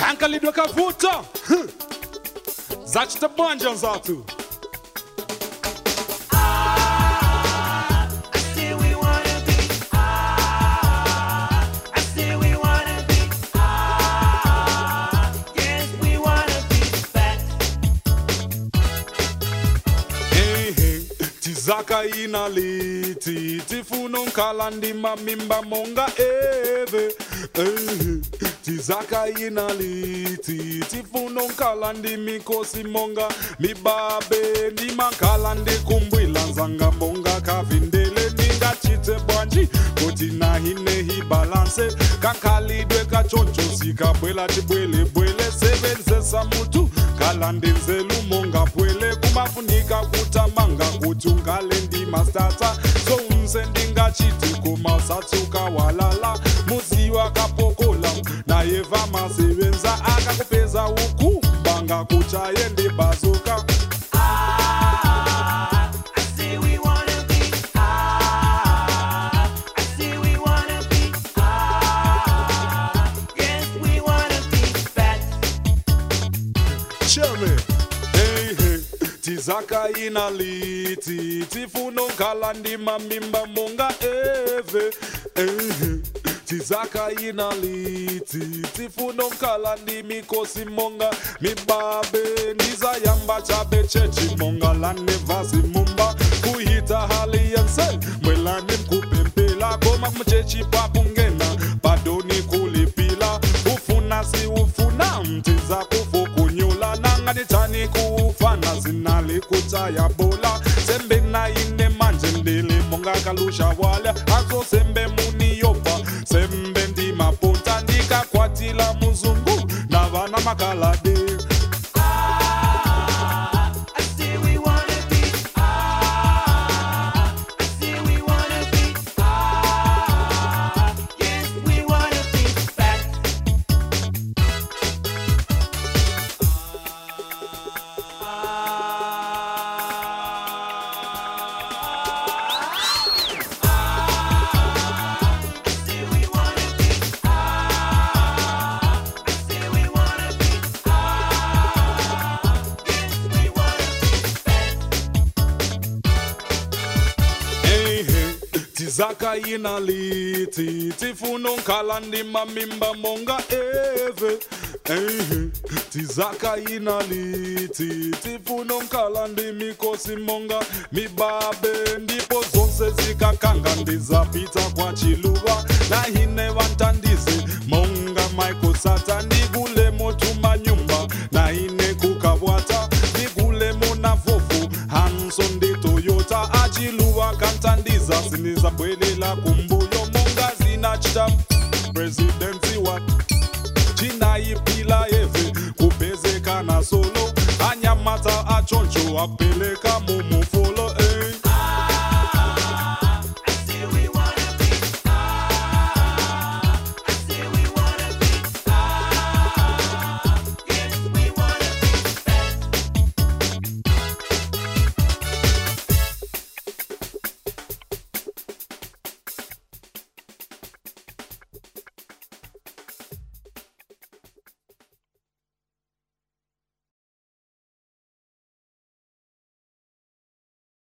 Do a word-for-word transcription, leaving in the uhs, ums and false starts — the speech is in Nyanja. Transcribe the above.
Kankalidwe kavuta Zachita banja nzatu Zaka inaliti tifuno nkalandi mamimba monga eve eh, Tizaka inaliti tifuno nkalandi mikosi monga mibabe ni mankalandi kumbwila nzanga monga kavindele ninga chite bwanji koti na hine hi balance kankalidwe kachoncho sika bwela chibwele bwele sevenze samutu kalandi nzelu monga bwele kumafunika kutamanga kutunga lendi mastata so umsendinga chiti kumasatuka walala muziwa kapokola na eva masebenza akakupeza uku banga kuchaye ndi bazuka Tizaka inaliti tifuno kalandi mamimba monga eve eh. Tizaka inaliti tifuno kalandi mikosi monga mibabe niza yamba chabe chechi monga lane vasi mumba kuhita hali yense mwelani mkupempela koma mchechi papungena badoni kulipila ufuna si ufuna mtiza kufukunyula nangani tani kufana zinali kutaya bola sembe na ine manje ndili monga kalusha wale azo sembe muni yopa sembe ndi mapunta ndika kwatila muzungu na vana makalade Zaka inaliti tifuno nkalandi mamimba monga eve eh. Tizaka inaliti tifuno nkalandi mikosi monga mibabe ndipo zonse zikakanga ndizapita kwa chiluwa na hine wantandize monga Michael Sata ndigule motuma nyumba na hine kukabwata ndigule mona vofu Hanson de Toyota achiluwa kantandiza siniza bwelela kumbuyo monga zina chita presidency wat china ipila eve kupezeka na solo anyamata achoncho apeleka